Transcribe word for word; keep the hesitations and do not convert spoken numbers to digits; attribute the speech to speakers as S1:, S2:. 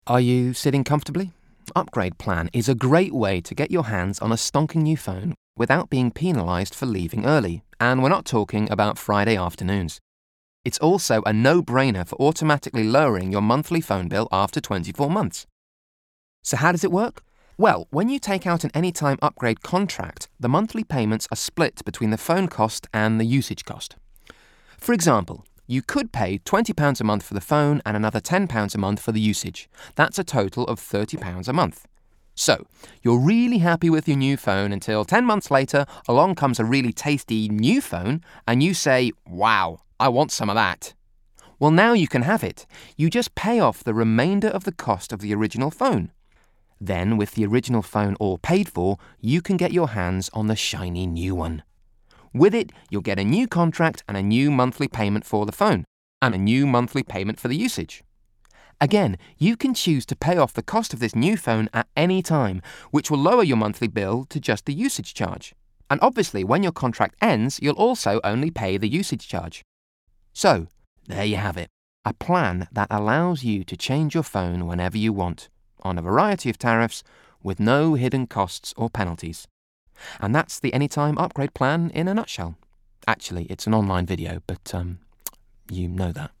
S1: Are you sitting comfortably? Upgrade Plan is a great way to get your hands on a stonking new phone without being penalised for leaving early, and we're not talking about Friday afternoons. It's also a no-brainer for automatically lowering your monthly phone bill after twenty-four months. So how does it work? Well, when you take out an Anytime Upgrade contract, the monthly payments are split between the phone cost and the usage cost. For example, you could pay twenty pounds a month for the phone and another ten pounds a month for the usage. That's a total of thirty pounds a month. So, you're really happy with your new phone until ten months later, along comes a really tasty new phone and you say, "Wow, I want some of that." Well, now you can have it. You just pay off the remainder of the cost of the original phone. Then, with the original phone all paid for, you can get your hands on the shiny new one. With it, you'll get a new contract and a new monthly payment for the phone, and a new monthly payment for the usage. Again, you can choose to pay off the cost of this new phone at any time, which will lower your monthly bill to just the usage charge. And obviously, when your contract ends, you'll also only pay the usage charge. So, there you have it. A plan that allows you to change your phone whenever you want, on a variety of tariffs, with no hidden costs or penalties. And that's the Anytime Upgrade Plan in a nutshell. Actually, it's an online video, but um, you know that.